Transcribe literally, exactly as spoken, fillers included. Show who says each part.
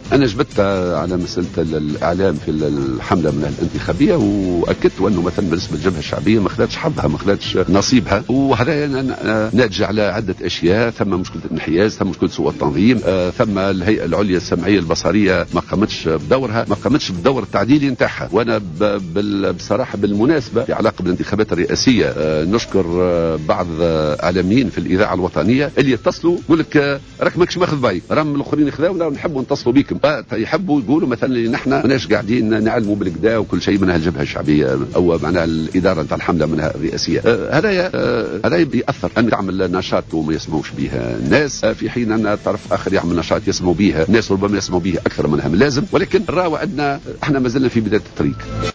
Speaker 1: انا جبت على مساله الاعلام في الحمله من الانتخابيه، واكدت انه مثلا بالنسبه للجبهه الشعبيه ما خذتش حظها، ما خذتش نصيبها، وهذا ناتج على عده اشياء. ثم مشكله الانحياز، ثم مشكله سوء التنظيم، ثم الهيئه العليا السمعيه البصريه ما قامتش بدورها، ما قامتش بالدور التعديلي نتاعها. وانا بصراحه بالمناسبه في علاقه بالانتخابات الرئاسيه نشكر بعض اعلاميين في الاذاعه الوطنيه اللي يتصلوا يقول لك راك ماكش ماخذ باي، راهم الاخرين يخذاونا ونحبوا نتصلوا بكم، يحبوا يقولوا مثلا نحن ماناش قاعدين نعلموا بالكدا وكل شيء منها الجبهه الشعبيه او معناها الاداره نتاع الحمله منها الرئاسيه. هذا هذا ياثر ان تعمل نشاط وما يسمعوش بها الناس، في حين ان طرف اخر يعمل نشاط يسمعوا بها الناس، ربما يسمعوا به اكثر منها من اللازم. ولكن راهو عندنا احنا ما زلنا في بدايه الطريق.